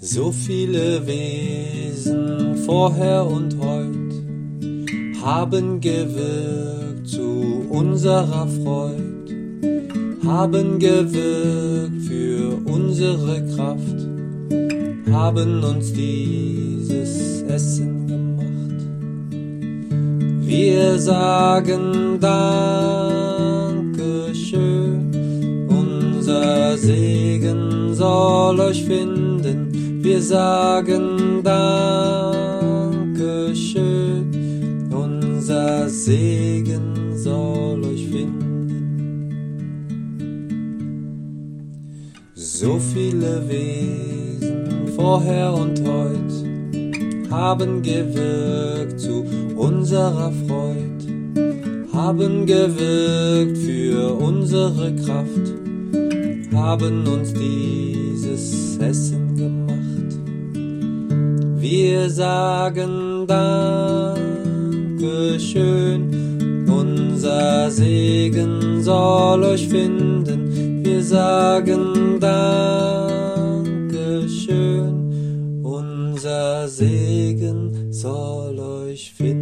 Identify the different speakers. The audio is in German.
Speaker 1: So viele Wesen vorher und heut haben gewirkt zu unserer Freud, haben gewirkt für unsere Kraft, haben uns dieses Essen gemacht. Wir sagen Dankeschön, unser Segen soll euch finden. Wir sagen Dankeschön, unser Segen soll euch finden. So viele Wesen vorher und heut haben gewirkt zu unserer Freud, haben gewirkt für unsere Kraft, haben uns dieses Essen gemacht. Wir sagen Dankeschön, unser Segen soll euch finden. Wir sagen Dankeschön, unser Segen soll euch finden.